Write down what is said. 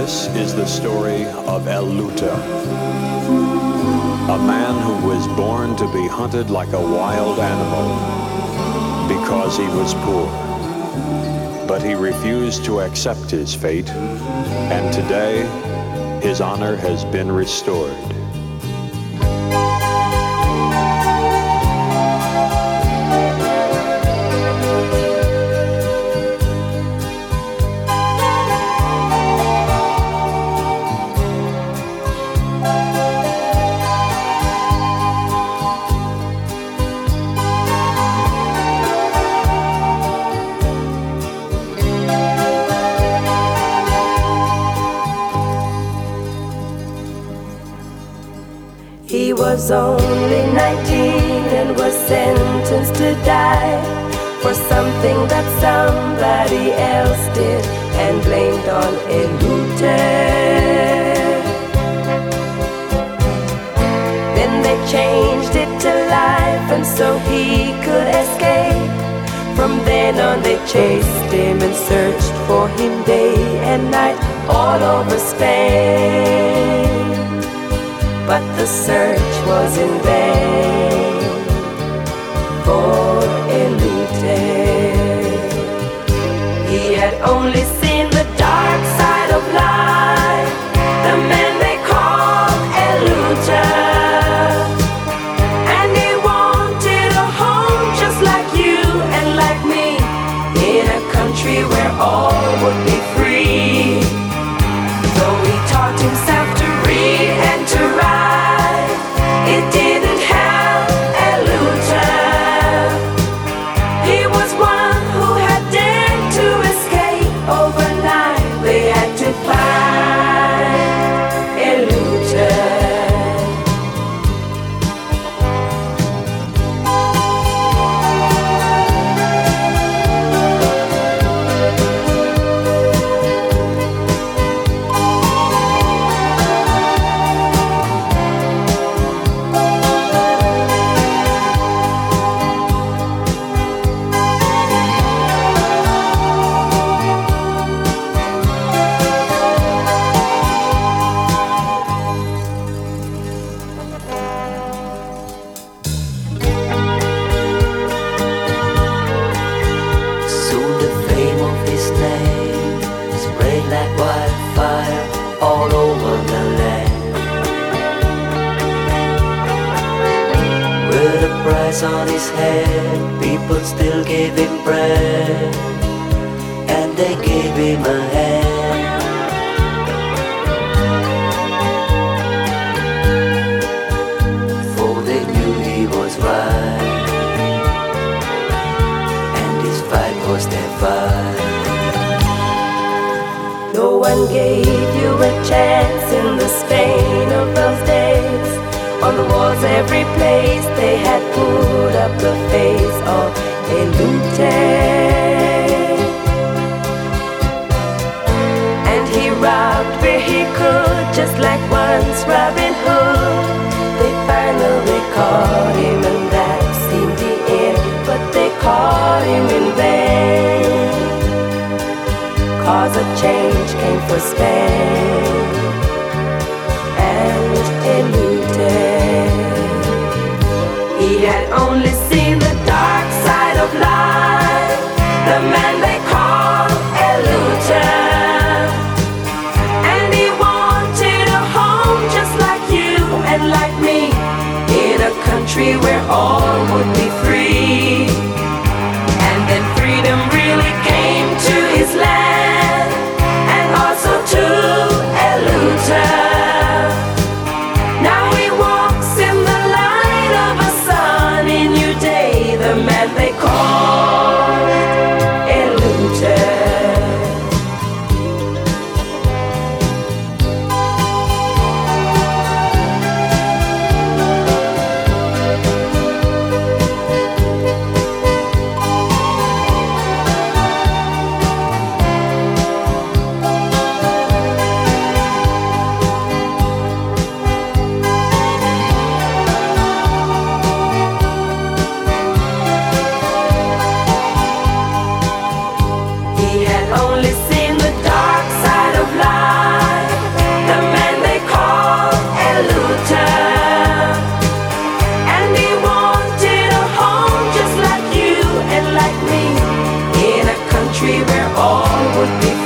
This is the story of El Luta, a man who was born to be hunted like a wild animal because he was poor. But he refused to accept his fate, and today his honor has been restored. He was only 19 and was sentenced to die for something that somebody else did and blamed on Elute. Then they changed it to life and so he could escape. From then on they chased him and searched for him day and night all over Spain. But the search was in vain for Elute. He had only seen the dark side of life, the man they called Elute. And he wanted a home just like you and like me, in a country where all would be free. Though he taught himself to read and to write, it didn't help Elute. He was one who had dared to escape overnight. They had to find Elute. Like wildfire all over the land. With a price on his head, people still gave him bread, and they gave him a hand. For they knew he was right, and his fight was their fight. No one gave you a chance in the Spain of those days. On the walls every place they had put up the face of Elute. And he robbed where he could, just like once Robin Hood. They finally caught him and that seemed the end, but they caught him in vain. Cause a change came for Spain and Elute. He had only seen the dark side of life, the man they called Elute. And he wanted a home just like you and like me, in a country where all would be free. And then freedom really came to his land, and also to Elute. Now he walks in the light of a sunny new day, the man they call Elute. goes before